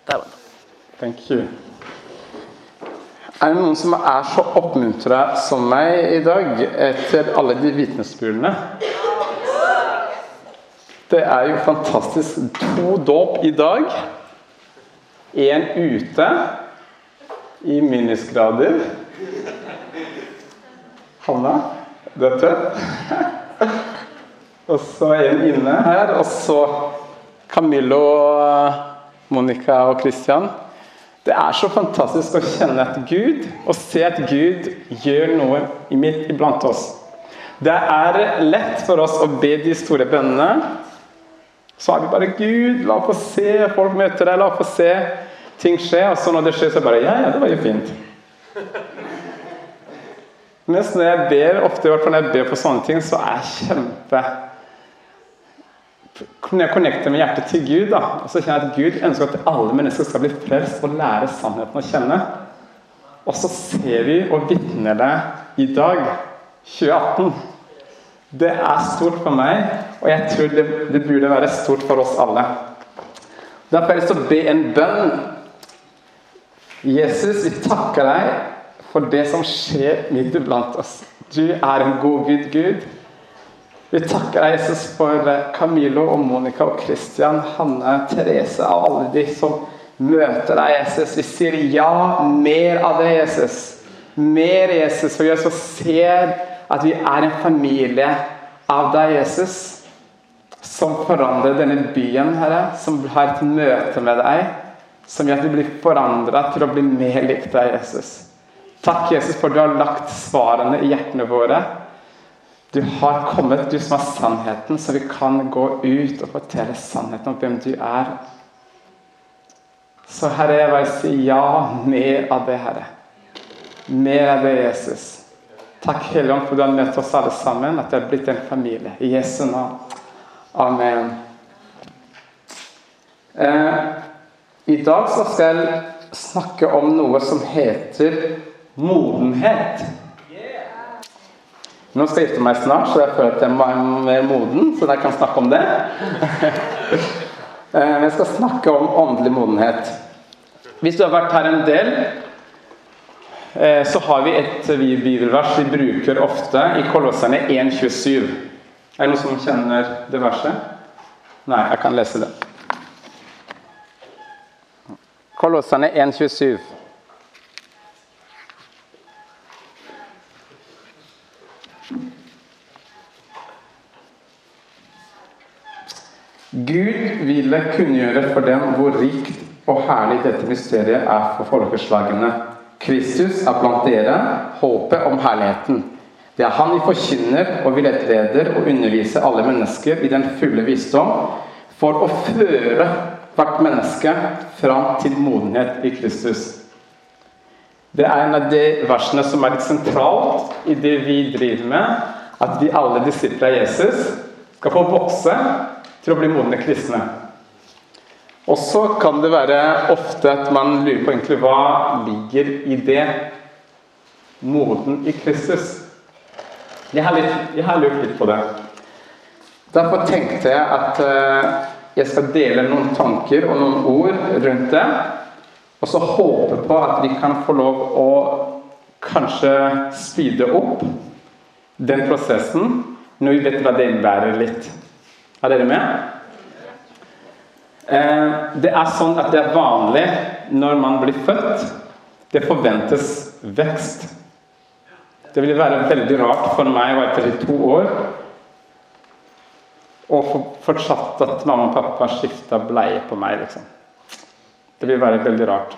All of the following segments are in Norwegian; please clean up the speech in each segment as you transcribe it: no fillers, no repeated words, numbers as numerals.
Thank you. Det noen som så oppmuntret som meg I dag etter alle de vitnesbyrdene? Det jo fantastisk. 2 dåp I dag. 1 ute I minusgrader. Hanna, dette. Og så 1 inne her, og så Camillo, Monica og Christian. Det så fantastisk å kjenne at Gud, og se at Gud gjør noe iblant oss. Det lett for oss å be de store bønnene. Så vi bare, Gud, la oss få se, folk møter deg, la oss få se ting skje. Og så når det skjer, så bare, ja, det var jo fint. Mens når jeg ber, ofte I hvert fall når jeg ber på sånne ting, så kjempe... Når jeg connecter med hjertet til Gud, da, og så kjenner jeg at Gud ønsker at alle mennesker skal bli frelst og lære sannheten å kjenne. Og så ser vi og vittner det I dag, 2018. Det stort for meg, og jeg tror det burde være stort for oss alle. Derfor har jeg lyst til å be en bønn. Jesus, vi takker deg for det som skjer midt iblant oss. Du en god Gud. Vi takker deg, Jesus, for Camillo og Monica og Christian, Hanne, Therese og alle de som møter deg, Jesus. Vi sier ja, mer av det, Jesus. Mer, Jesus, for vi så ser at vi en familie av deg, Jesus, som forandrer denne byen, Herre, som har et møte med deg, som gjør at vi blir forandret til å bli mer lik deg, Jesus. Takk, Jesus, for du har lagt svarene I hjertene våre. Du har kommet, du som sannheten, så vi kan gå ut og fortelle sannheten om hvem du Så Herre, jeg vil si ja, mer av det, Herre. Mer av det, Jesus. Takk, Helligånd, for du har møtt oss alle sammen, at det har blitt en familie. I Jesu navn. Amen. I dag så skal jeg snakke om noe som heter modenhet. Nå skal jeg gifte meg snart, så jeg føler at jeg mer moden, så jeg kan snakke om det. Jeg skal snakke om åndelig modenhet. Hvis du har vært her en del, så har vi et bibelvers vi bruker ofte I Kolosserne 1:27. Det noen som kjenner det verset? Nei, jeg kan lese det. Kolosserne 1:27. Gud ville kunngjøre for dem hvor rikt og herlig dette mysteriet for folkeslagene. Kristus blant dere, håpet om herligheten. Det han vi forkynner og vil etleder og undervise alle mennesker I den fulle visdom for å føre hvert menneske fram til modenhet I Kristus. Det en av de versene som litt sentralt I det vi driver med, at vi alle disipler av Jesus skal få vokse til å bli modne kristne. Og så kan det være ofte at man lurer på egentlig hva ligger I det moden I Kristus. Jeg har lurt litt på det. Derfor tenkte jeg at jeg skal dele noen tanker og noen ord rundt det, og så håpe på at vi kan få lov å kanskje speede opp den prosessen når vi vet hva det innebærer litt. Dere med? Det sånn at det vanlig når man blir født. Det forventes vekst. Det vil være veldig rart for meg å være 32 år og fortsatt at mamma og pappa skiftet bleie på meg, liksom. Det vil være veldig rart.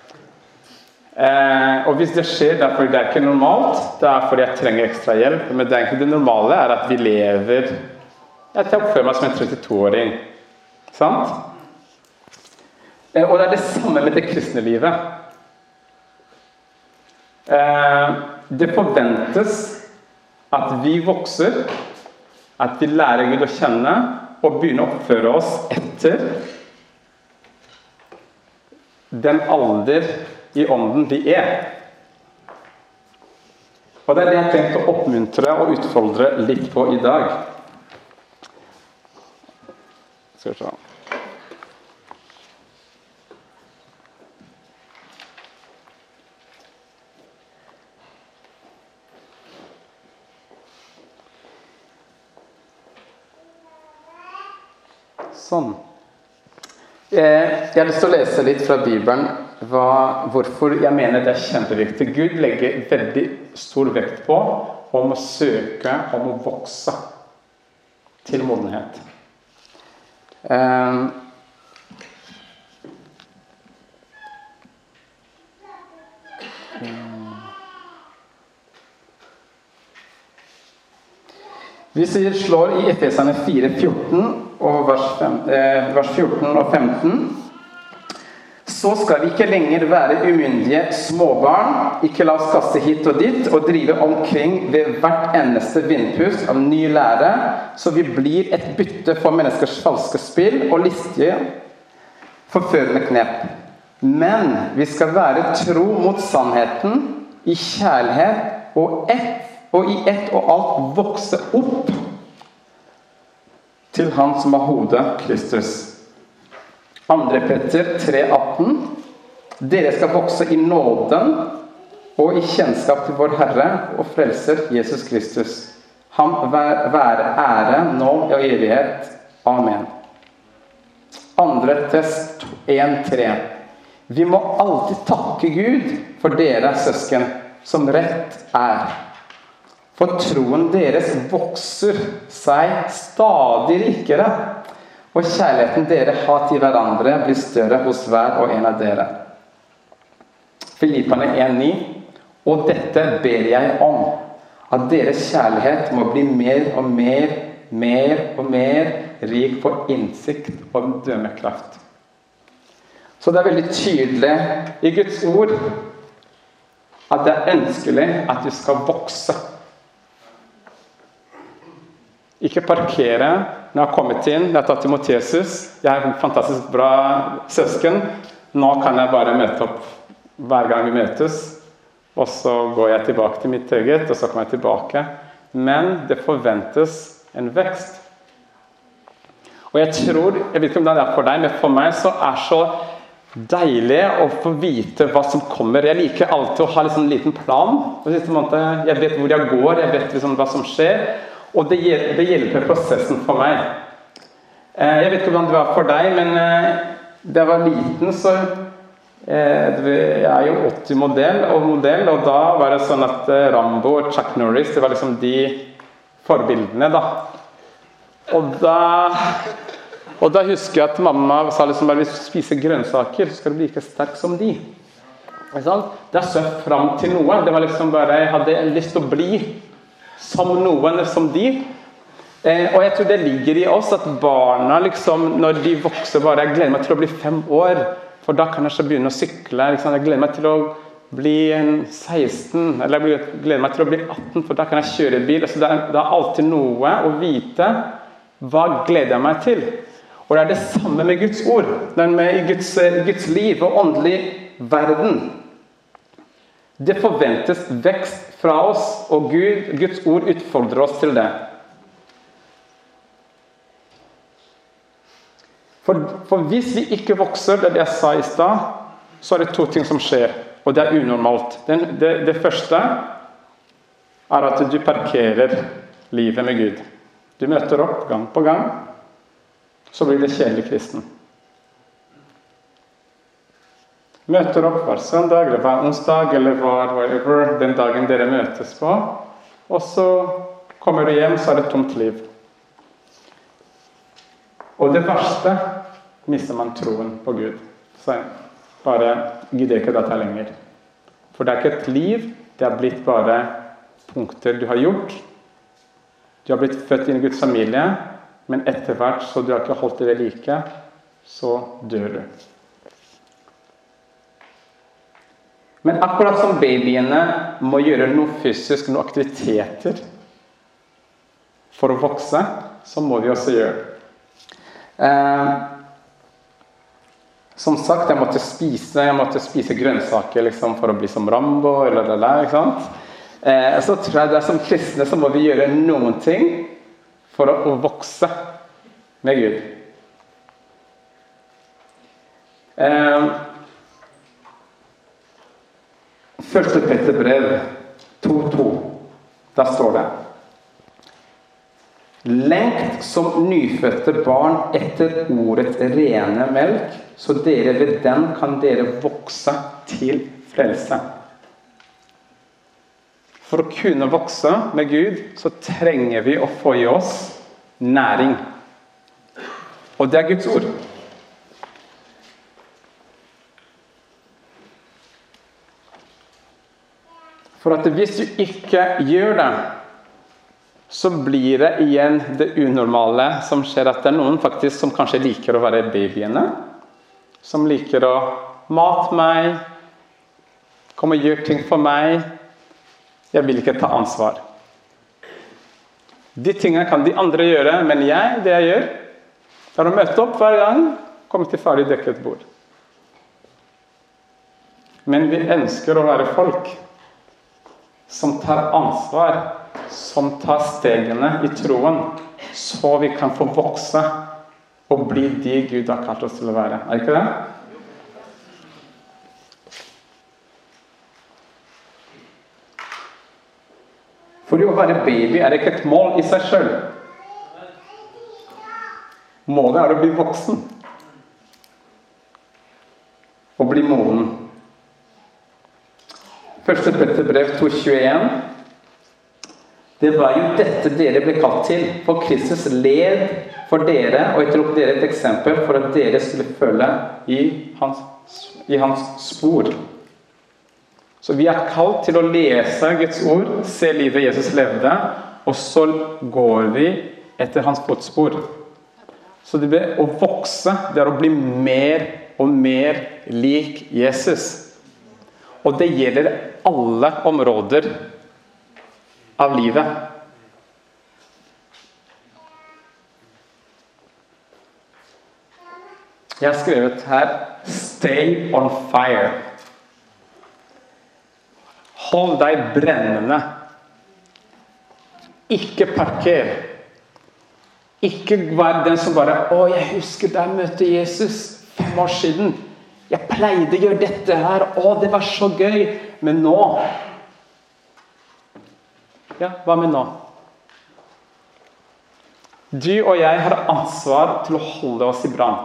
Og hvis det skjer, derfor det ikke normalt, det fordi jeg trenger ekstra hjelp, men det normale at vi lever Jeg oppfører meg som en 32-åring. Sant? Og det det samme med det kristne livet. Det forventes at vi vokser, at vi lærer Gud å kjenne, og begynner å oppføre oss etter den alder I ånden vi Og det det jeg tenkt å oppmuntre og utfordre litt på I dag. Skal vi se. Sånn. Jeg har lyst til å lese litt fra Bibelen hvorfor jeg mener det er kjempeviktig. Gud legger veldig stor vekt på om å søke, om å vokse til modenhet. Vi slår i Efeserne 4:14 og vers 14 og 15. Så skal vi ikke lenger være umyndige småbarn, ikke la oss kaste hit og dit og drive omkring ved hvert eneste vindpust av ny lære, så vi blir et bytte for menneskers falske spill og listige, forførende knep. Men vi skal være tro mot sannheten i kjærlighet og i ett og alt vokse opp til han som er hodet, Kristus. 2. Peter 3:18. Dere skal vokse i nåden og i kjennskap til vår Herre og Frelser Jesus Kristus. Han være ære nå og evighet. Amen. 2. Test 1:3. Vi må alltid takke Gud for dere søsken, som rett er. For troen deres vokser seg stadig rikere, og kjærligheten dere har til hverandre blir større hos hver og en av dere. Filipperne 1:9. Og dette ber jeg om, at deres kjærlighet må bli mer og mer rik på innsikt og dømmekraft. Så det er veldig tydelig i Guds ord at det er ønskelig at du skal vokse. Ikke parkere når jeg har kommet inn, jeg har tatt imot Jesus, jeg er en fantastisk bra søsken, nå kan jeg bare møte opp hver gang vi møtes, og så går jeg tilbake til mitt eget, og så kommer jeg tilbake. Men det forventes en vekst. Og jeg vet ikke om det er for deg, men for meg så er så deilig å få vite hva som kommer. Jeg liker alltid å ha en liten plan. Jeg vet hvor jeg går, jeg vet hva som skjer, og det hjelper prosessen for meg. Jeg vet ikke hvordan det var for deg, men da jeg var liten, så jeg er jo 80-modell, og da var det sånn at Rambo og Chuck Norris, det var liksom de forbildene da. Og da husker jeg at mamma sa liksom bare, hvis du spiser grønnsaker, så skal du bli like sterk som de. Da så jeg frem til noe. Det var liksom bare, jeg hadde lyst til å bli som noen som de. Og jeg tror det ligger i oss at barna liksom, når de vokser bare, jeg gleder meg til å bli 5 år, for da kan jeg ikke begynne å sykle. Jeg gleder meg til å bli 16, eller jeg gleder meg til å bli 18, for da kan jeg kjøre bil. Så det er alltid noe å vite. Hva gleder jeg meg til? Og det er det samme med Guds ord, med Guds liv og åndelig verden. Det forventes vekst fra oss, og Guds ord utfordrer oss til det. For hvis vi ikke vokser, det jeg sa i sted, så er det 2 ting som skjer, og det er unormalt. Det første er at du parkerer livet med Gud. Du møter opp gang på gang, så blir det kjedelig kristen. Møter opp hver søndag, eller hver onsdag, eller whatever, den dagen dere møtes på, og så kommer du hjem, så er det tomt liv. Og det verste mister man troen på Gud. Så bare gidder ikke dette lenger. For det er ikke et liv, det er blitt bare punkter du har gjort. Du har blitt født inn i Guds familie, men etter hvert, så du har ikke holdt det like, så dør du. Men akkurat som babyene må gjøre noe fysisk, noen aktiviteter for å vokse, så må vi også gjøre det. Som sagt, jeg måtte spise grønnsaker liksom, for å bli som Rambo eller det der, ikke sant? Så tror jeg det er som kristne så må vi gjøre noen ting for å vokse med Gud. 1. Peter brev 2:2. Da står det: Lengt som nyfødte barn etter ordets rene melk, så dere ved den kan dere vokse til frelse. For å kunne vokse med Gud, så trenger vi å få i oss næring. Og det er Guds ord. For at hvis du ikke gjør det, så blir det igjen det unormale som skjer, at det er noen faktisk som kanskje liker å være babyene, som liker å mate meg, komme og gjøre ting for meg. Jeg vil ikke ta ansvar. De tingene kan de andre gjøre, men det jeg gjør, er å møte opp hver gang, komme til ferdig dekket bord. Men vi ønsker å være folk som tar ansvar, som tar stegene i troen, så vi kan få vokse og bli de Gud har kalt oss til å være. Er ikke det? For å være baby er ikke et mål i seg selv. Målet er å bli voksen. Og bli moden. 1. Peterbrev 2,21. Det var jo dette dere ble kalt til, for Kristus led for dere, og jeg tror dere et eksempel for at dere skulle følge i hans spor. Så vi er kalt til å lese Guds ord, se livet Jesus levde, og så går vi etter hans fotspor. Så det blir å vokse, det er å bli mer og mer lik Jesus. Og det gjelder alle områder av livet. Jeg har skrevet her, stay on fire. Hold deg brennende. Ikke parker. Ikke vær den som bare, jeg husker da jeg møtte Jesus 5 år siden. Jeg pleide å gjøre dette her, det var så gøy. Men nå, hva med nå? Du og jeg har ansvar til å holde oss i brann.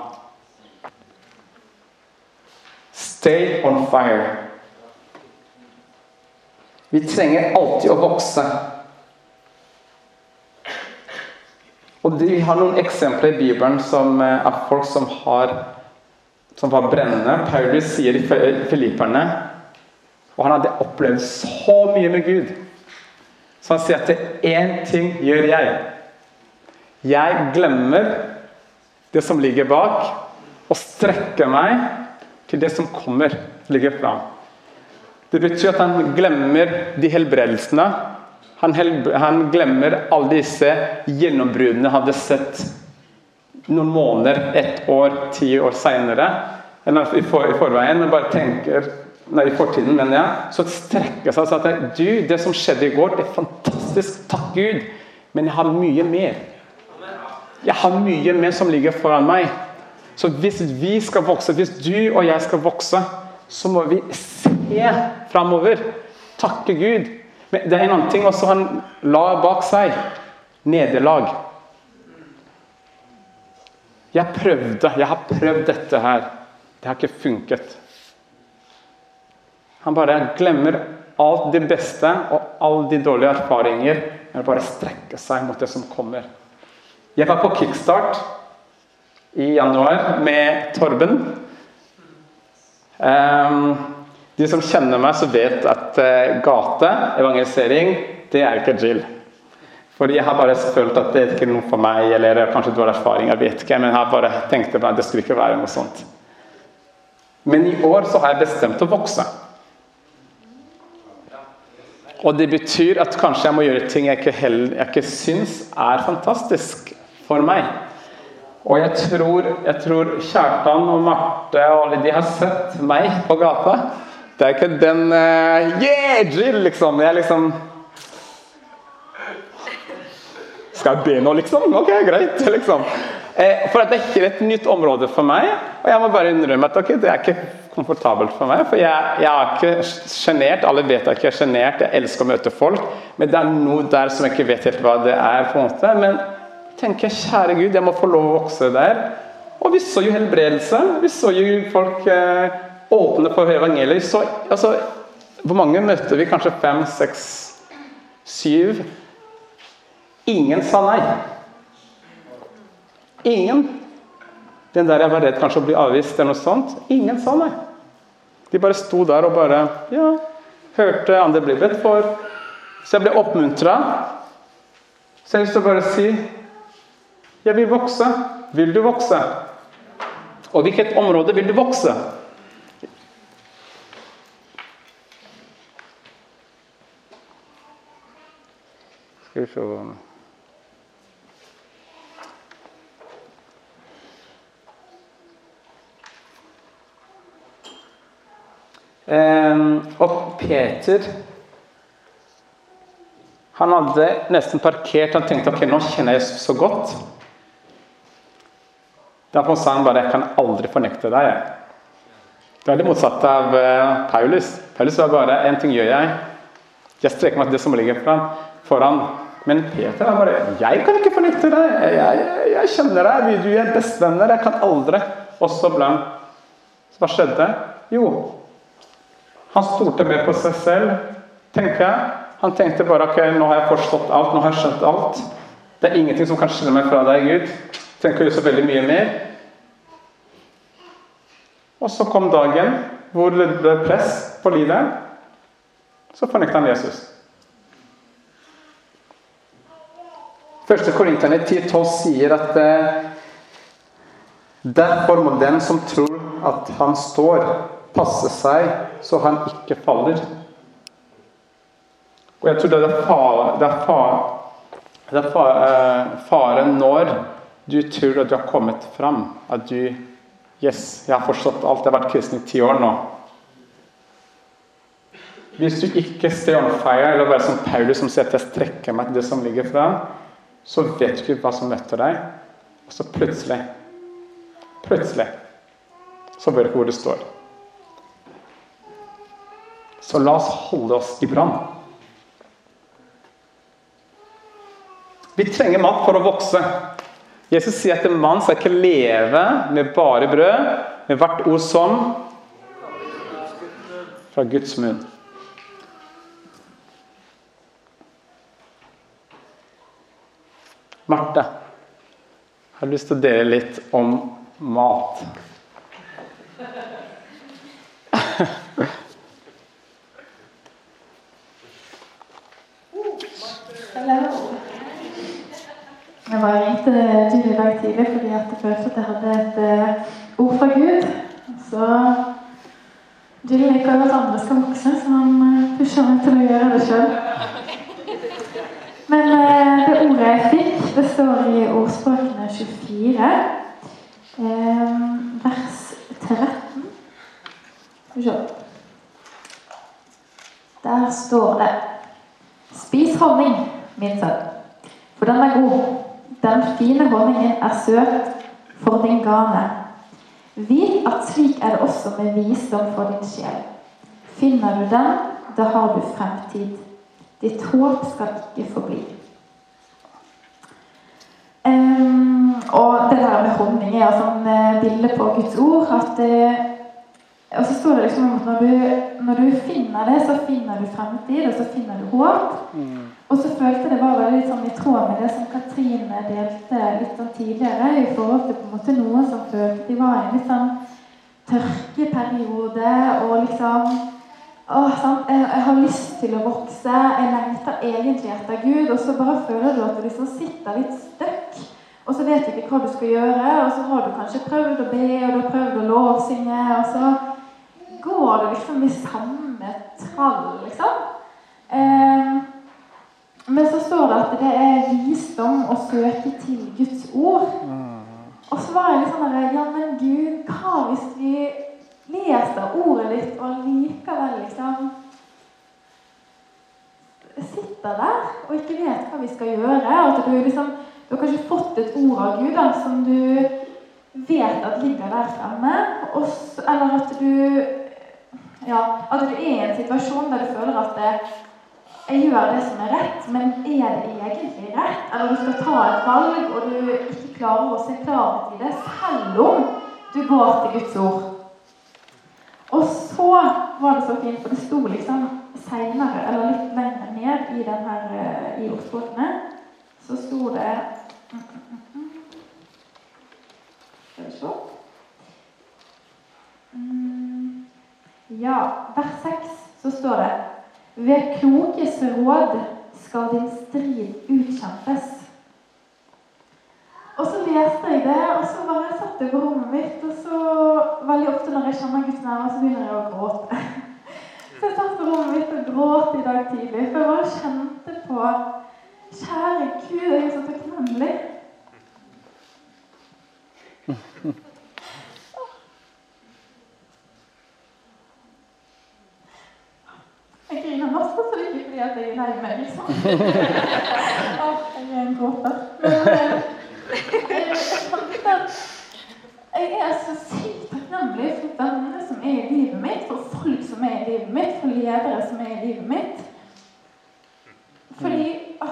Stay on fire. Vi trenger alltid å vokse. Og vi har noen eksempler i Bibelen av folk som var brennende. Paulus sier i Filipperne, og han hadde opplevd så mye med Gud. Så han sier at en ting gjør jeg. Jeg glemmer det som ligger bak, og strekker meg til det som kommer, ligger fram. Det betyr at han glemmer de helbredelsene. Han glemmer alle disse gjennombruddene han hadde sett noen måneder, 1 år, 10 år senere, eller i forveien, men bare tenker, i fortiden, mener jeg, så strekker seg sånn at det som skjedde i går, det er fantastisk, takk Gud, men jeg har mye mer. Jeg har mye mer som ligger foran meg. Så hvis vi skal vokse, hvis du og jeg skal vokse, så må vi se fremover, takke Gud. Men det er en annen ting også han la bak seg, nederlag. Jeg har prøvd dette her, det har ikke funket. Han bare glemmer alt det beste og alle de dårlige erfaringer, men bare strekker seg mot det som kommer. Jeg var på Kickstart i januar med Torben. De som kjenner meg så vet at gate, evangelisering, det er ikke Jill. Fordi jeg har bare følt at det ikke er noe for meg, eller kanskje dårlig erfaring, jeg vet ikke, men jeg har bare tenkt at det skulle ikke være noe sånt. Men i år så har jeg bestemt å vokse. Og det betyr at kanskje jeg må gjøre ting jeg ikke synes er fantastisk for meg. Og jeg tror Kjartan og Marte og alle de har sett meg på gata. Det er ikke den Jill liksom. Jeg liksom skal jeg be nå liksom? Ok, greit liksom. For det er ikke et nytt område for meg. Og jeg må bare innrømme at det er ikke komfortabelt for meg. For jeg er ikke genert. Alle vet at jeg ikke er genert. Jeg elsker å møte folk. Men det er noe der som jeg ikke vet helt hva det er på en måte. Men tenker jeg, kjære Gud, jeg må få lov å vokse der. Og vi så jo helbredelse. Vi så jo folk åpne for evangeliet. Så, altså, hvor mange møtte vi? Kanskje 5, 6, 7. Ingen sa nei. Ingen. Den der jeg var redd kanskje å bli avvist eller noe sånt. Ingen sa nei. De bare sto der og bare, ja, hørte andre bli bedt for. Så jeg ble oppmuntret. Så jeg har lyst til å bare si, jeg vil vokse. Vil du vokse? Og hvilket område vil du vokse? Skal vi se. Og Peter, han hadde nesten parkert. Han tenkte, ok, nå kjenner jeg så godt. Derfor sa han bare, jeg kan aldri fornekte deg. Det er det motsatte av Paulus. Paulus var bare, en ting gjør jeg. Jeg streker meg til det som ligger foran. Men Peter var bare, jeg kan ikke fornekte deg. Jeg kjenner deg, du er bestevenner, jeg kan aldri. Og så ble han, så hva skjedde? Jo, han stolte mer på seg selv, tenker jeg. Han tenkte bare, ok, nå har jeg forstått alt, nå har jeg skjønt alt. Det er ingenting som kan skille meg fra deg, Gud. Tenker jo så veldig mye mer. Og så kom dagen hvor det ble press på livet. Så fornektet han Jesus. 1. Korinterne 10:12 sier at derfor må den som tror at han står, passe seg så han ikke faller. Og jeg tror det er faren når du tror at du har kommet fram, at du, yes, jeg har forstått alt, jeg har vært kristen i 10 år nå. Hvis du ikke stay on fire, eller være som Paulus som sier at jeg strekker meg til det som ligger frem, så vet du ikke hva som møter deg, og så plutselig, så vet du hvor det står. Så la oss holde oss i brann. Vi trenger mat for å vokse. Jesus sier at en mann skal ikke leve med bare brød, med hvert ord som fra Guds munn. Marte, jeg har lyst til å dele litt om mat. Jeg var ringte Jill i dag tidlig fordi at jeg følte at jeg hadde et ord fra Gud. Så Jill liker jo at andre skal vokse, så han pusher meg til å gjøre det selv. Men det ordet jeg fikk, det står i ordspråkene 24, vers 13. Der står det: Spis honning, min sønn, for den er god. Den fine honningen er søt for din gane. Vit at slik er det også med visdom for din sjel. Finner du den, da har du fremtid. Ditt håp skal ikke forbli. Og det der med honning er sånn bilde på Guds ord, at og så står det liksom at når du finner det, så finner du fremtid, og så finner du håp. Og så følte det var veldig sånn i tråd med det som Katrine delte litt sånn tidligere, i forhold til på en måte noen som følte de var i en litt sånn tørkeperiode, og liksom, sant? Jeg har lyst til å vokse, jeg lengter egentlig etter Gud, og så bare føler du at du liksom sitter litt støkk, og så vet du ikke hva du skal gjøre, og så har du kanskje prøvd å be, og du har prøvd å lovsynge, og så går du liksom i samme trall, liksom. Men så står det at det er visdom å søke til Guds ord. Og så var jeg litt sånn der, ja, men Gud, hva hvis vi leser ordet litt, og likevel liksom sitter der, og ikke vet hva vi skal gjøre, og at du har kanskje fått et ord av Gud, som du vet at ligger der fremme, eller at du er i en situasjon der du føler at jeg gjør det som rett, men det egentlig rett? Eller du skal ta et valg, og du ikke klarer å se klarhet i det, selv om du går til Guds ord. Og så var det så fint, for det sto liksom senere, eller litt lenger ned i i ordspråkene, så sto det skal vi se ja, vers 6 så står det ved klokes råd skal din strid utkjempes. Og så leste jeg det, og så var jeg satt på rommet mitt, og så veldig ofte når jeg kjenner Guds nærmere, så begynner jeg å gråte. Så jeg satt på rommet mitt og gråt i dag tidlig, for jeg bare kjente på kjære Gud, jeg er så takknemlig. Jeg griner masse, så det er ikke fordi at jeg er lei meg, liksom. Jeg er en gråter. Men jeg er så sykt takknemlig for vennene som er i livet mitt, for folk som er i livet mitt, for ledere som er i livet mitt. Fordi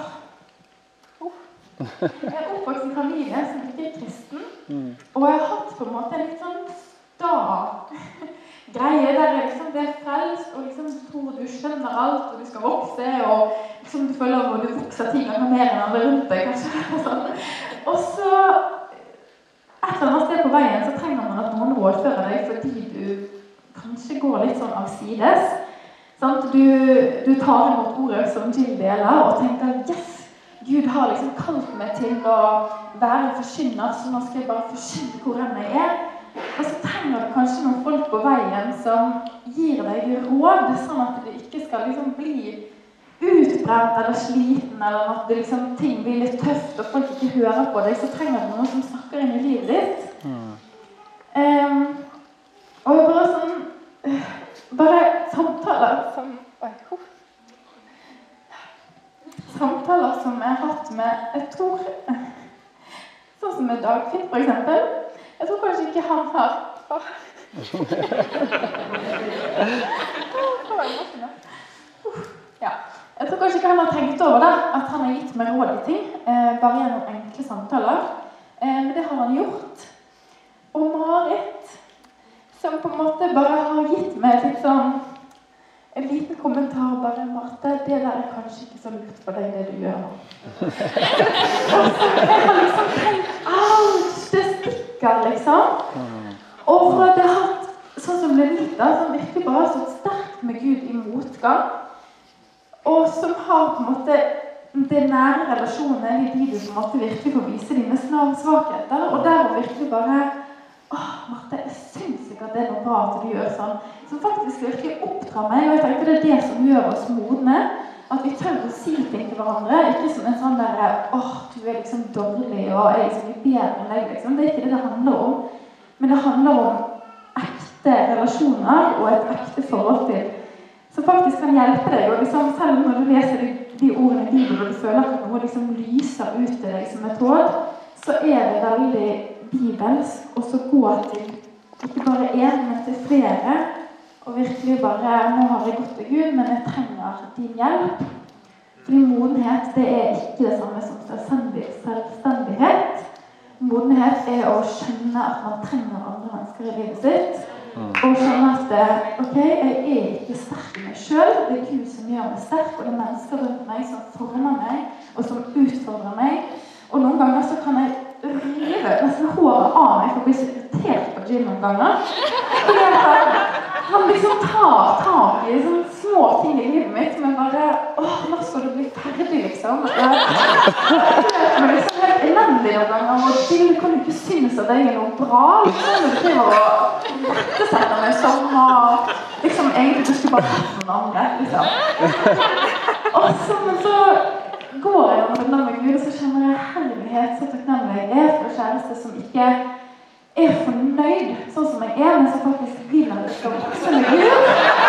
jeg er oppvokst i familie som ikke er kristen, og jeg har hatt på en måte en litt sånn greie der liksom det er frelst, og liksom du tror du skjønner alt, og du skal vokse, og liksom du føler at du vokser 10 ganger mer enn andre rundt deg, kanskje. Og så, et eller annet sted på veien, så trenger man at noen rådfører deg, fordi du kanskje går litt sånn avsides. Du tar imot ordet som Jill deler, og tenker, yes, Gud har liksom kalt meg til å være forkynner, så nå skal jeg bare forkynne hvor enn jeg er. Og så trenger du kanskje noen folk på veien som gir deg råd, sånn at du ikke skal liksom bli utbrent eller sliten, eller at det liksom, ting blir litt tøft og folk ikke hører på deg, så trenger du noen som snakker inn i livet ditt. Og bare sånn, bare samtaler som jeg har hatt med, jeg tror, sånn som med Dagfinn for eksempel. Jeg tror kanskje ikke han har Jeg tror kanskje ikke han har tenkt over det, at han har gitt meg råd i ting, bare gjennom enkle samtaler. Men det har han gjort. Og Marit, som på en måte bare har gitt meg litt sånn en liten kommentar, bare Marte, det der er kanskje ikke så lurt for deg, det du gjør nå. Og så jeg har liksom tenkt, det stikker liksom. Og for at jeg har hatt, sånn som Lenita, som virkelig bare har stått sterkt med Gud i motgang, og som har på en måte det nære relasjonen i de du på en måte virkelig får vise dine svakheter, og der virkelig bare Marte, jeg synes ikke at det er noe bra at du gjør sånn, som faktisk virkelig oppdrar meg, og jeg tenker det er det som gjør oss modne, at vi tør å si ting til hverandre, ikke som en sånn der, du er liksom dårlig, og jeg er liksom litt bedre enn deg, liksom. Det er ikke det det handler om, men det handler om ekte relasjoner, og et ekte forhold til, som faktisk kan hjelpe deg, og liksom, selv når du leser de ordene i Bibelen, og du føler at noe liksom lyser ut til deg som et råd, så er det veldig bibelsk, og så gå til ikke bare en, men til flere, og virkelig bare, nå har jeg gått til Gud, men jeg trenger din hjelp. Fordi modenhet, det er ikke det samme som selvstendighet. Modenhet er å skjønne at man trenger andre mennesker i livet sitt, og skjønne at, ok, jeg er ikke sterk i meg selv, det er Gud som gjør meg sterk, og det er mennesker rundt meg som former meg, og som utfordrer meg, og noen ganger så kan jeg rive nesten håret av meg for å bli så irritert på Jim noen ganger. Fordi han liksom tar tak i sånne små ting i livet mitt, som jeg bare, nå skal du bli ferdig, liksom. Jeg føler meg liksom helt elendig noen ganger, og Jim, kan du ikke synes at jeg er noe bra? Liksom, du driver og rettesette meg sånn, og liksom egentlig du skulle bare hatt noen andre, liksom. Og så går jeg og møter med Gud, og så kjenner jeg herlighet, så takknemlig jeg er for kjæreste som ikke er fornøyd sånn som jeg er, men som faktisk vil at jeg skal vokse med Gud.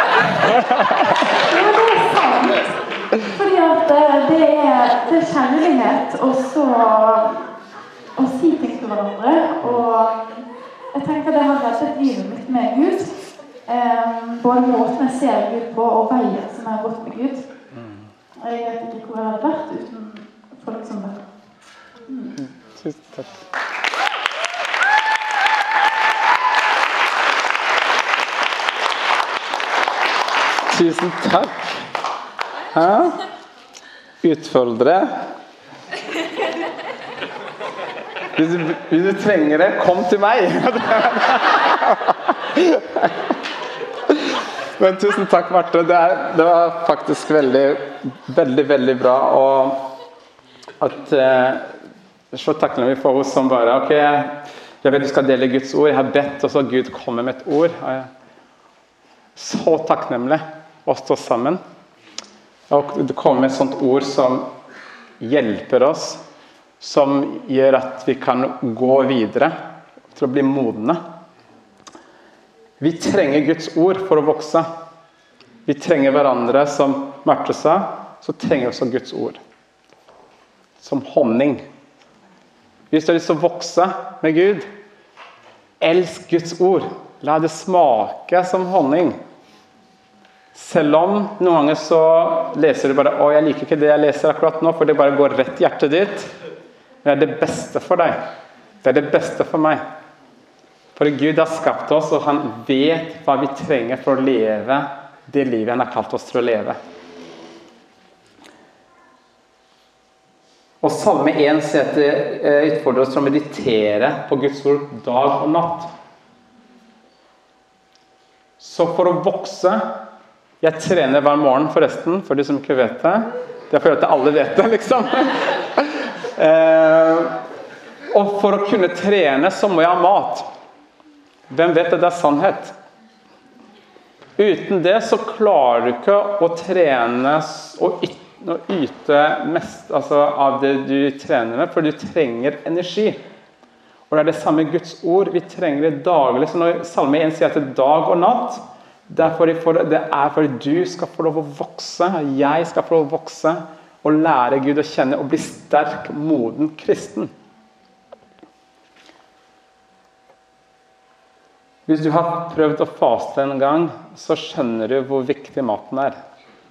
Ja, det er sant. Fordi at det er kjærlighet, og så å si ting til hverandre, og jeg tenker det har reddet livet mitt med Gud. Både måten jeg ser Gud på, og veien som jeg har gått med Gud. Jeg vet ikke hvor jeg hadde vært uten folk som det. Tusen takk. Tusen takk. Ja. Utfordre. Hvis du trenger det, kom til meg. Men tusen takk, Marte. Det var faktisk veldig bra. Og at så takknemlig for oss som bare, ok, jeg vet du skal dele Guds ord. Jeg har bedt, og så Gud kommer med et ord. Så takknemlig å stå sammen. Og det kommer med et sånt ord som hjelper oss, som gjør at vi kan gå videre til å bli modne. Vi trenger Guds ord for å vokse. Vi trenger hverandre, som Marte sa, så trenger vi også Guds ord. Som honning. Hvis du har lyst til å vokse med Gud, elsk Guds ord. La det smake som honning. Selv om noen ganger så leser du bare, å, jeg liker ikke det jeg leser akkurat nå, for det bare går rett i hjertet ditt. Men det er det beste for deg. Det er det beste for meg. For Gud har skapt oss, og han vet hva vi trenger for å leve det livet han har kalt oss til å leve. Og Salme 1 utfordrer oss til å meditere på Guds ord dag og natt. Så for å vokse, jeg trener hver morgen forresten, for de som ikke vet det. Det er for at alle vet det, liksom. Og for å kunne trene, så må jeg ha mat. Hvem vet at det er sannhet? Uten det så klarer du ikke å trene og yte mest av det du trener med, for du trenger energi. Og det er det samme Guds ord, vi trenger det daglig. Så når Salme 1 sier at det er dag og natt, det er fordi du skal få lov å vokse, jeg skal få lov å vokse, og lære Gud å kjenne, og bli sterk, moden kristen. Hvis du har prøvd å faste en gang, så skjønner du hvor viktig maten er.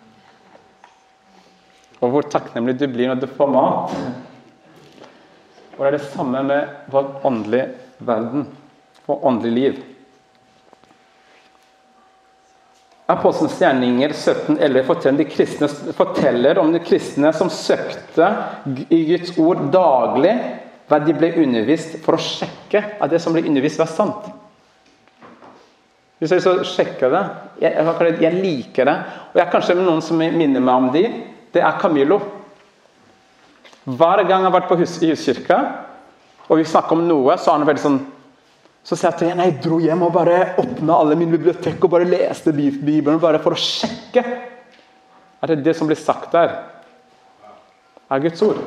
Og hvor takknemlig du blir når du får mat. Og det er det samme med vår åndelige verden, vår åndelige liv. Apostelens gjerninger 17:11 forteller om de kristne som søkte i Guds ord daglig, hva de ble undervist for å sjekke at det som ble undervist var sant. Hvis jeg så sjekker det, jeg liker det, og jeg er kanskje noen som minner meg om det er Camilo. Hver gang jeg har vært i huskirka, og vi snakker om noe, så er han veldig sånn, så sier jeg til henne, jeg dro hjem og bare åpnet alle mine bibliotek og bare leste Bibelen bare for å sjekke at det som blir sagt der er Guds ord.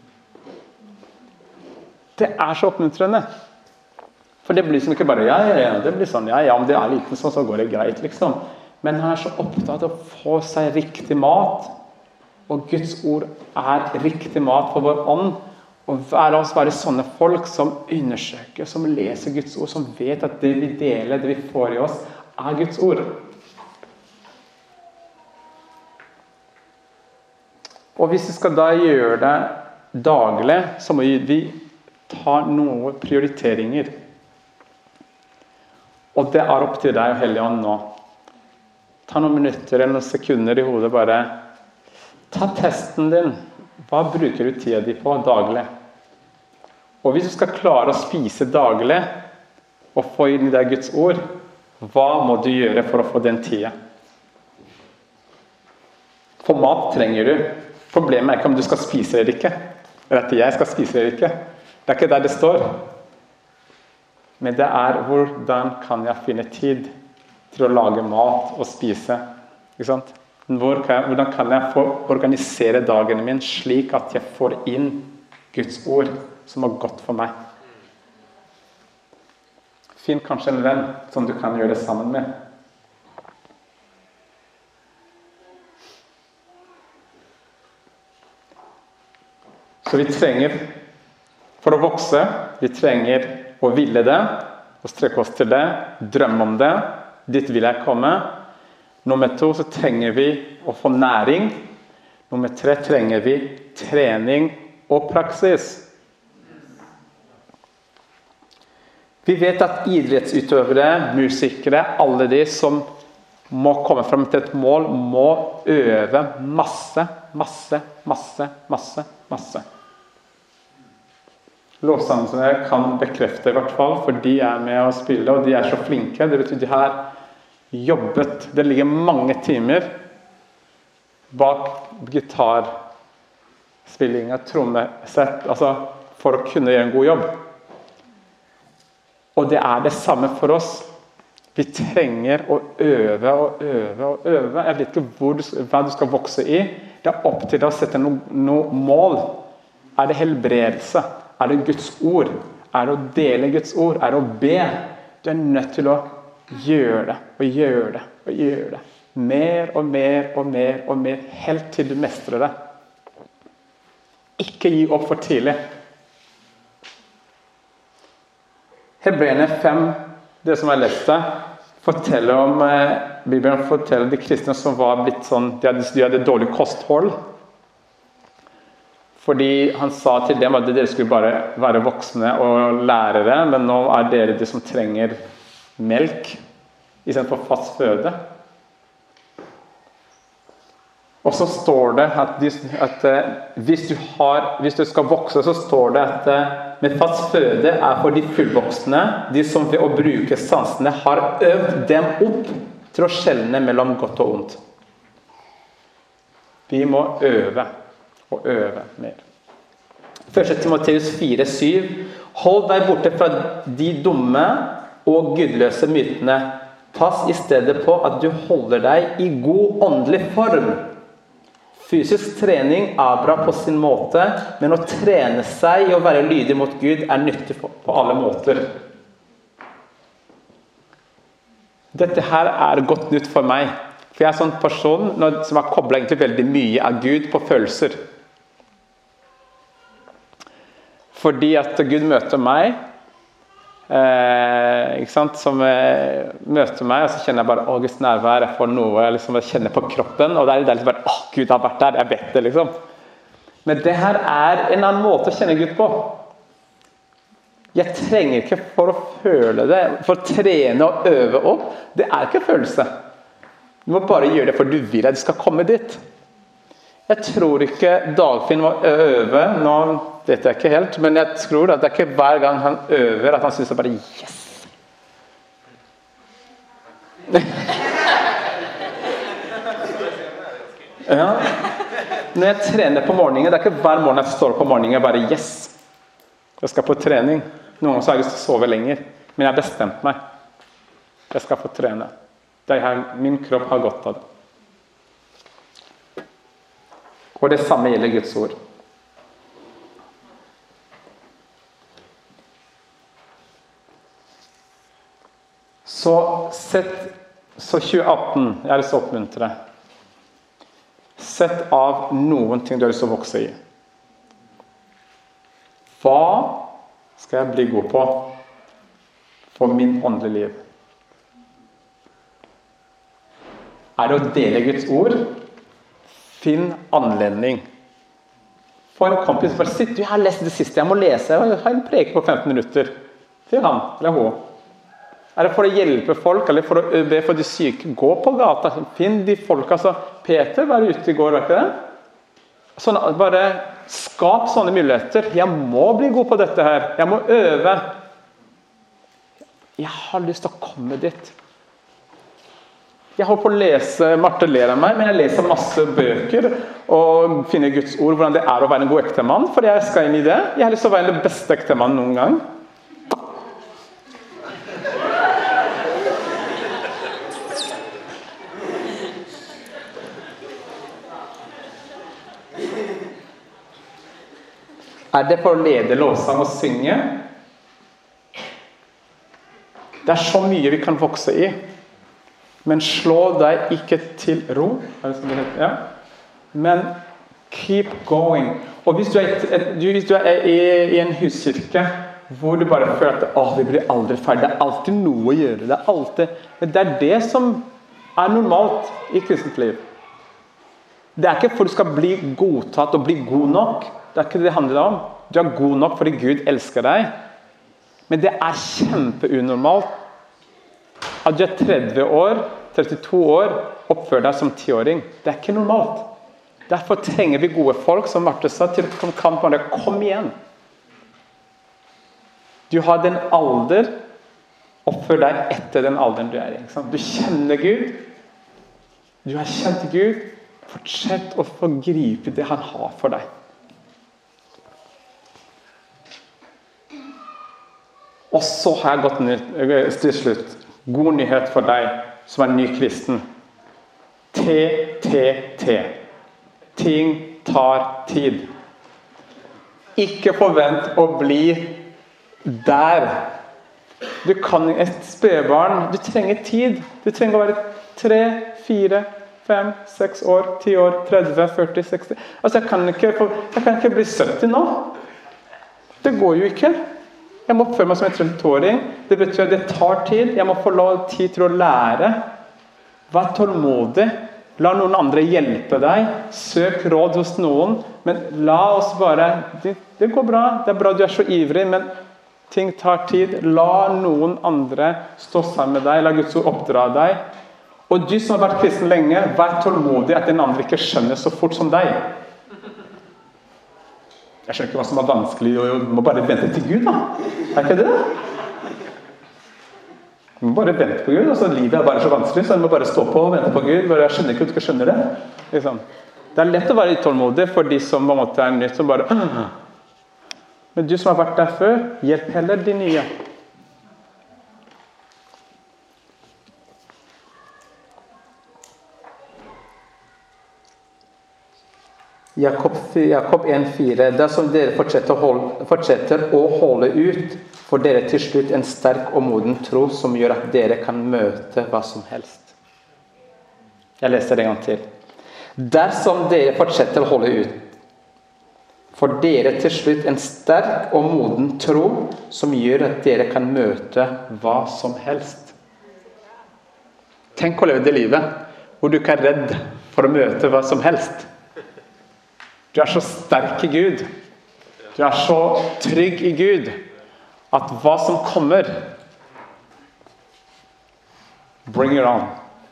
Det er så oppmuntrende. For det blir som ikke bare, det blir sånn, om det er liten sånn, så går det greit, liksom. Men han er så opptatt av å få seg riktig mat, og Guds ord er riktig mat for vår ånd. Og la oss være sånne folk som undersøker, som leser Guds ord, som vet at det vi deler, det vi får i oss, er Guds ord. Og hvis vi skal da gjøre det daglig, så må vi ta noen prioriteringer. Og det er opp til deg og Hellige Ånd nå. Ta noen minutter eller noen sekunder i hodet, bare ta testen din. Hva bruker du tida di på daglig? Og hvis du skal klare å spise daglig og få inn i deg Guds ord, hva må du gjøre for å få den tida? For mat trenger du. Problemet er ikke om du skal spise eller ikke. Eller at jeg skal spise eller ikke. Det er ikke der det står. Men det er hvordan kan jeg finne tid til å lage mat og spise. Ikke sant? Hvordan kan jeg få organisere dagen min slik at jeg får inn Guds ord som er godt for meg. Finn kanskje en venn som du kan gjøre det sammen med. Så vi trenger, for å vokse, vi trenger å ville det, og strekke oss til det, drømme om det, dit vil jeg komme. Nummer 2, så trenger vi å få næring. Nummer 3 trenger vi trening og praksis. Vi vet at idrettsutøvere, musikere, alle de som må komme frem til et mål, må øve masse. Lovsangerne kan bekrefte i hvert fall, for de er med å spille, og de er så flinke. Det betyr de har jobbet. Det ligger mange timer bak gitarspilling og trommesett, altså for å kunne gjøre en god jobb. Og det er det samme for oss. Vi trenger å øve og øve og øve. Jeg vet ikke hva du skal vokse i. Det er opp til deg å sette noe mål. Er det helbredelse? Er det Guds ord? Er det å dele Guds ord? Er det å be? Du er nødt til å gjøre det, og gjøre det, og gjøre det. Mer og mer og mer og mer, helt til du mestrer det. Ikke gi opp for tidlig. Hebreerne 5, det som jeg leste, forteller om, Bibelen forteller de kristne som var blitt sånn, de hadde dårlig kosthold. Fordi han sa til dem at dere skulle bare være voksne og lærere, men nå er dere de som trenger melk i stedet for fast føde. Og så står det at hvis du skal vokse, så står det at med fast føde er for de fullvoksne, de som ved å bruke sansene har øvd dem opp til å skjelne mellom godt og ondt. Vi må øve og øve mer. 1. Timoteus 4:7. Hold deg borte fra de dumme og gudløse mytene. Pass i stedet på at du holder deg i god åndelig form. Fysisk trening er bra på sin måte, men å trene seg i å være lydig mot Gud er nyttig på alle måter. Dette her er godt nytt for meg, for jeg er sånn person som har koblet egentlig veldig mye av Gud på følelser. Fordi at Gud møter meg, ikke sant, som møter meg, og så kjenner jeg bare, Guds nærvær, jeg får noe liksom, jeg kjenner på kroppen, og det er litt bare, Gud har vært der, jeg vet det liksom. Men det her er en annen måte å kjenne Gud på. Jeg trenger ikke for å føle det, for å trene og øve opp, det er ikke følelse. Du må bare gjøre det for du vil at du skal komme dit. Jeg tror ikke Dagfinn må øve, nå vet jeg ikke helt, men jeg tror at det er ikke hver gang han øver at han synes det bare, yes! Ja. Når jeg trener på morgenen, det er ikke hver morgen jeg står på morgenen og bare, yes! Jeg skal på trening. Noen ganger så har jeg lyst til å sove lenger, men jeg har bestemt meg. Jeg skal få trene. Min kropp har godt av det. Og det samme gjelder Guds ord. Så 2018, jeg har lyst til å oppmuntre. Sett av noen ting du har lyst til å vokse i. Hva skal jeg bli god på for min åndelige liv? Er det å dele Guds ord? Finn anledning. Få en kompis, bare sitt, jeg har lest det siste, jeg må lese, jeg har en preke på 15 minutter. Til han eller hun. Er det for å hjelpe folk, eller for å be for de syke? Gå på gata, finn de folk. Altså, Peter var ute i går, var ikke det? Sånn, bare skap sånne muligheter. Jeg må bli god på dette her. Jeg må øve. Jeg har lyst til å komme dit. Jeg holder på å lese, Marte ler av meg, men jeg leser masse bøker og finner Guds ord, hvordan det er å være en god ektemann, for jeg skal inn i det. Jeg har lyst til å være den beste ektemann noen gang. Er det for å lede lovsang og synge? Det er så mye vi kan vokse i. Men slå deg ikke til ro. Ja. Men keep going. Og hvis du er i en huskirke hvor du bare føler at vi blir aldri ferdig, det er alltid noe å gjøre. Men det er det som er normalt i kristent liv. Det ikke for du skal bli godtatt og bli god nok. Det ikke det handler om. Du god nok fordi Gud elsker deg. Men det kjempeunormalt at du 30 år, 32 år, oppfører deg som 10-åring. Det ikke normalt. Derfor trenger vi gode folk, som Marte sa, som kan bare komme igjen. Du har den alder, oppfør deg etter den alderen du i. Du kjenner Gud. Du har kjent Gud. Fortsett å få gripe det han har for deg. Og så har jeg gått til slutt. God nyhet for deg som ny kristen. T. Ting tar tid. Ikke forvent å bli der. Du kan et spedbarn. Du trenger tid. Du trenger å være 3, 4, 5, 6 år, 10 år, 30, 40, 60. Altså, jeg kan ikke bli 70 nå. Det går jo ikke. Jeg må oppføre meg som en 32-åring. Det betyr at det tar tid. Jeg må få tid til å lære. Vær tålmodig. La noen andre hjelpe deg. Søk råd hos noen. Men la oss bare... Det går bra. Det bra du så ivrig, men ting tar tid. La noen andre stå sammen med deg. La Guds ord oppdra deg. Og du som har vært kristen lenge, vær tålmodig at den andre ikke skjønner så fort som deg. Jeg skjønner ikke hva som vanskelig, og du må bare vente til Gud, da. Ikke det? Du må bare vente på Gud, og så livet bare så vanskelig, så du må bare stå på og vente på Gud. Jeg skjønner ikke at du ikke skjønner det. Liksom. Det lett å være utålmodig for de som på en måte nytt, som bare... Men du som har vært der før, hjelp heller de nye. Jakob 1,4. Dersom dere fortsetter å holde ut, får dere til slutt en sterk og moden tro som gjør at dere kan møte hva som helst. Jeg leser det en gang til. Dersom dere fortsetter å holde ut, får dere til slutt en sterk og moden tro som gjør at dere kan møte hva som helst. Tenk å leve det livet hvor du ikke redd for å møte hva som helst. Du så sterk i Gud. Du så trygg i Gud at hva som kommer, bring it on.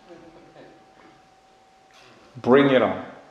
Bring it on.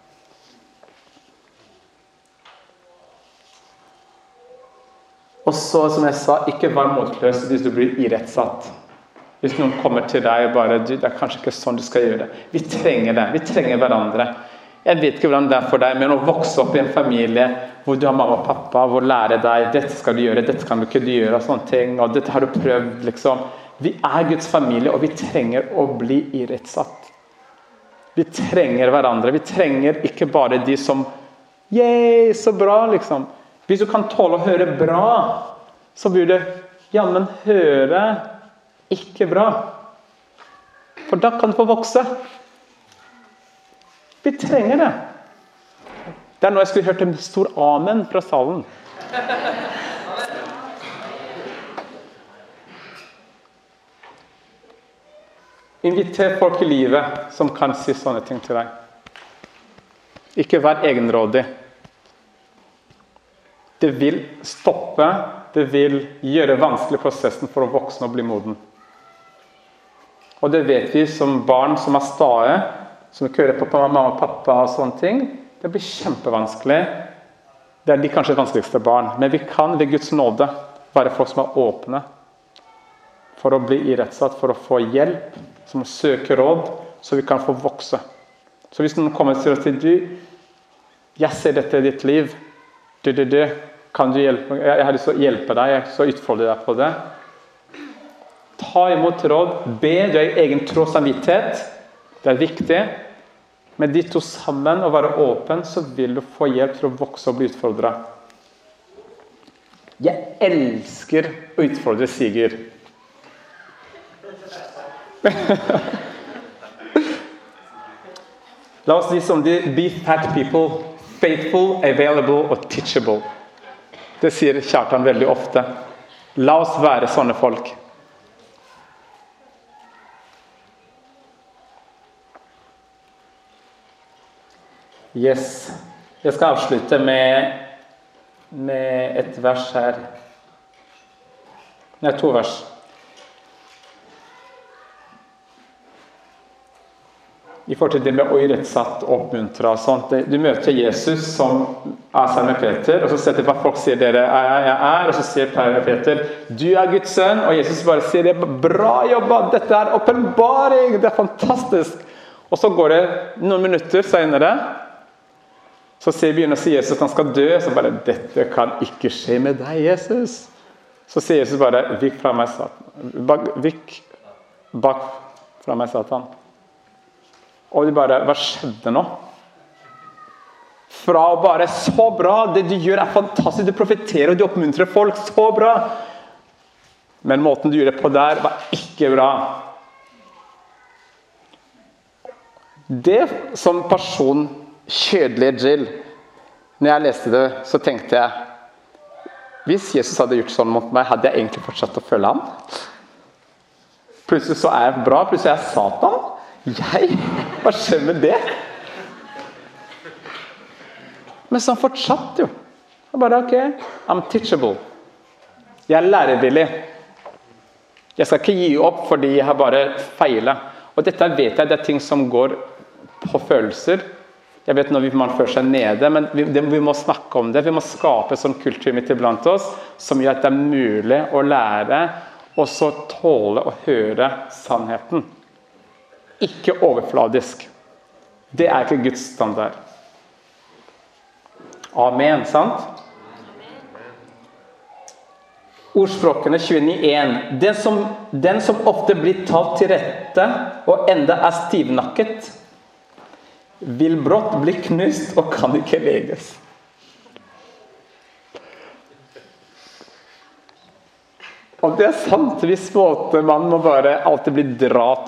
Og så, som jeg sa, ikke vær motløs hvis du blir irettsatt. Hvis noen kommer til deg og bare, det kanskje ikke sånn du skal gjøre det. Vi trenger det. Vi trenger hverandre. Jeg vet ikke hvordan det for deg, men å vokse opp i en familie hvor du har mamma og pappa, hvor lærer deg, dette skal du gjøre, dette kan du ikke gjøre, og sånne ting, og dette har du prøvd, liksom. Vi Guds familie, og vi trenger å bli irettsatt. Vi trenger hverandre. Vi trenger ikke bare de som, yay, så bra, liksom. Hvis du kan tåle å høre bra, så burde men høre ikke bra. For da kan du få vokse. Vi trenger det. Det nå jeg skulle hørt en stor amen fra salen. Inviter folk i livet som kan si sånne ting til deg. Ikke vær egenrådig. Det vil stoppe, det vil gjøre vanskelig prosessen for å vokse og bli moden. Og det vet vi som barn som stae, som ikke hører på mamma og pappa og sånne ting. Det blir kjempevanskelig. Det de kanskje vanskeligste barn. Men vi kan ved Guds nåde være folk som åpne for å bli irettsatt, for å få hjelp, som søker råd, så vi kan få vokse. Så hvis noen kommer til å si, jeg ser dette i ditt liv, kan du hjelpe meg? Jeg har lyst til å hjelpe deg, jeg så utfordrer deg på det. Ta imot råd, be, du har egen tro og samvittighet, det viktig. Med de to sammen og være åpen, så vil du få hjelp til å vokse og bli utfordret. Jeg elsker å utfordre Sigurd. La oss si som de, be fat people, faithful, available og teachable. Det sier Kjartan veldig ofte. La oss være sånne folk. Yes. Jeg skal avslutte med et vers her. Nei, 2 vers. I forhold til det med å irettsatt, oppmuntre og sånt. Du møter Jesus som er sammen med Peter, og så ser du hva folk sier dere jeg er, og så sier Peter, du er Guds sønn, og Jesus bare sier det, bra jobbet, dette er åpenbaring, det er fantastisk. Og så går det noen minutter senere, så begynner Jesus at han skal dø, så bare, dette kan ikke skje med deg, Jesus. Så sier Jesus bare, vik fra meg, Satan. Vik bak fra meg, Satan. Og de bare, hva skjedde nå? Fra å bare, så bra, det du gjør er fantastisk, du profeterer og du oppmuntrer folk, så bra. Men måten du gjør det på der var ikke bra. Det som person, kjødelige Jill, når jeg leste det, så tenkte jeg, hvis Jesus hadde gjort sånn mot meg, hadde jeg egentlig fortsatt å følge ham? Plutselig så er jeg bra, plutselig er jeg Satan. Hva skjer med det? Men så han fortsatt jo. Jeg bare, ok, I'm teachable. Jeg er lærevillig. Jeg skal ikke gi opp fordi jeg har bare feilet. Og dette vet jeg, det er ting som går på følelser. Jeg vet når man føler seg nede, men vi må snakke om det. Vi må skape sånn kultur midt iblant oss, som gjør at det er mulig å lære, og så tåle å høre sannheten. Ikke overfladisk. Det er ikke Guds standard. Amen, sant? Ordspråkene 29:1. Den som ofte blir talt til rette og enda er stivnakket, vil brått bli knust og kan ikke leges. Og det er sant, hvis man må bare alltid bli dratt,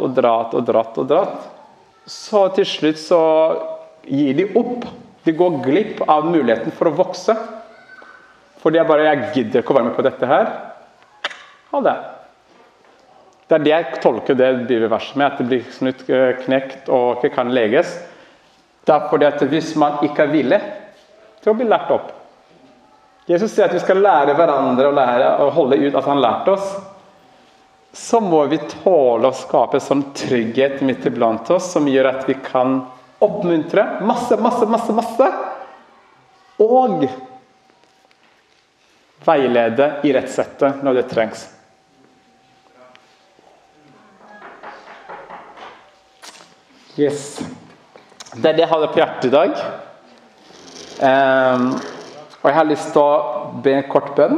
så til slutt så gir de opp. De går glipp av muligheten for å vokse. Fordi jeg gidder ikke å være med på dette her. Ha det. Det er det jeg tolker det bibelverset med, at det blir snutt, knekt og ikke kan leges. Det er fordi at hvis man ikke er villig til å bli lært opp, Jesus sier at vi skal lære hverandre og lære å holde ut at han lærte oss. Så må vi tåle å skape sånn trygghet midt iblant oss, som gjør at vi kan oppmuntre masse, og veilede i rettsettet når det trengs. Yes. Det er det jeg hadde på hjertet i dag. Og jeg har lyst til å be en kort bønn.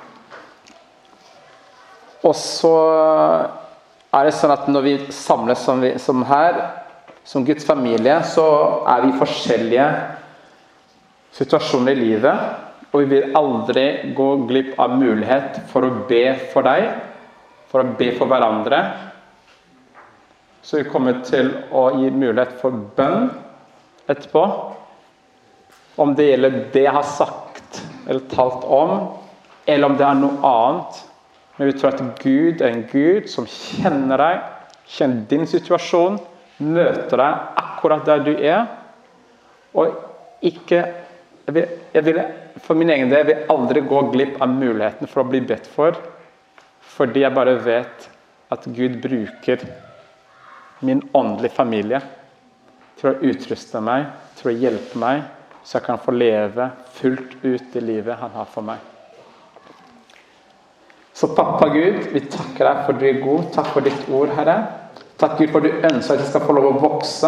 Og så er det sånn at når vi samles som her, som Guds familie, så er vi i forskjellige situasjoner i livet. Og vi vil aldri gå glipp av mulighet for å be for deg, for å be for hverandre. Så vi kommer til å gi mulighet for bønn etterpå. Om det gjelder det jeg har sagt, eller talt om, eller om det er noe annet. Men vi tror at Gud er en Gud som kjenner deg, kjenner din situasjon, møter deg akkurat der du er, og ikke, for min egen del, jeg vil aldri gå glipp av muligheten for å bli bedt for, fordi jeg bare vet at Gud bruker min åndelige familie til å utruste meg, til å hjelpe meg, så jeg kan få leve fullt ut det livet han har for meg. Så pappa Gud, vi takker deg for du er god. Takk for ditt ord, Herre. Takk Gud for du ønsker at jeg skal få lov å vokse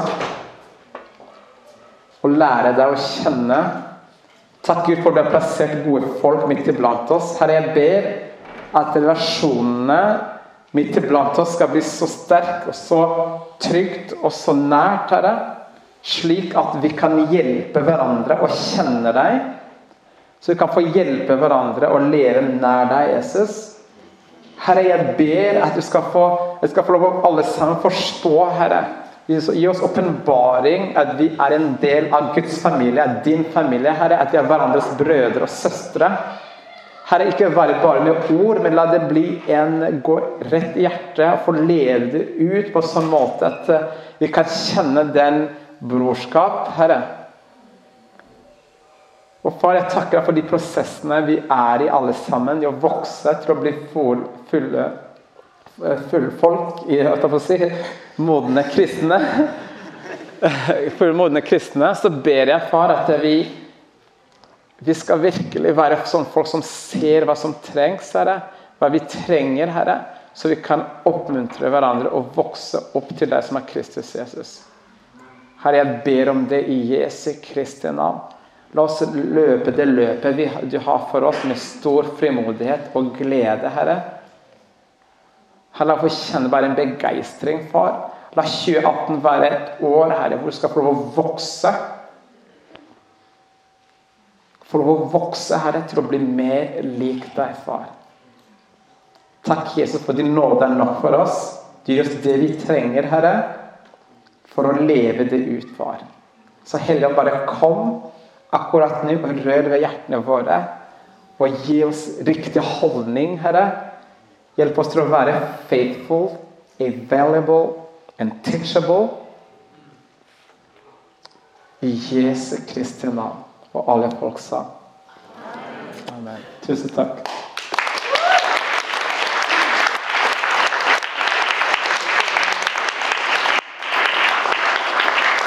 og lære deg å kjenne. Takk Gud for du har plassert gode folk midt iblant oss. Herre, jeg ber at relasjonene midt iblant oss skal bli så sterk og så trygt og så nært, Herre. Slik at vi kan hjelpe hverandre å kjenne deg. Så vi kan få hjelpe hverandre å leve nær deg, Jesus. Herre, jeg ber at jeg skal få lov å alle sammen forstå, Herre. Gi oss åpenbaring at vi er en del av Guds familie, din familie, Herre. At vi er hverandres brødre og søstre. Herre, ikke være bare med ord, men la det bli gå rett i hjertet og få leve det ut på en sånn måte at vi kan kjenne den brorskap, Herre, Og far, jeg takker deg for de prosessene vi I alle sammen, I å vokse til å bli fulle folk, modne kristne. For modne kristne, så ber jeg, far, at vi skal virkelig være sånn folk som ser hva som trengs, Herre, hva vi trenger, Herre, så vi kan oppmuntre hverandre og vokse opp til deg som Kristus Jesus. Herre, jeg ber om det I Jesu Kristi navn. La oss løpe det løpet du har for oss med stor frimodighet og glede, Herre. Herre, la oss kjenne bare en begeistring, far. La 2018 være et år, Herre, hvor du skal få lov å vokse. Få lov å vokse, Herre, til å bli mer lik deg, far. Takk, Jesus, for din nåde nok for oss. Du gir oss det vi trenger, Herre, for å leve det ut, far. Så Helligånd, bare kom akkurat nå og rør ved hjertene våre, og gi oss riktig holdning, Herre. Hjelp oss til å være faithful, available, and teachable I Jesu Kristi navn og alle folk sa Amen. Tusen takk.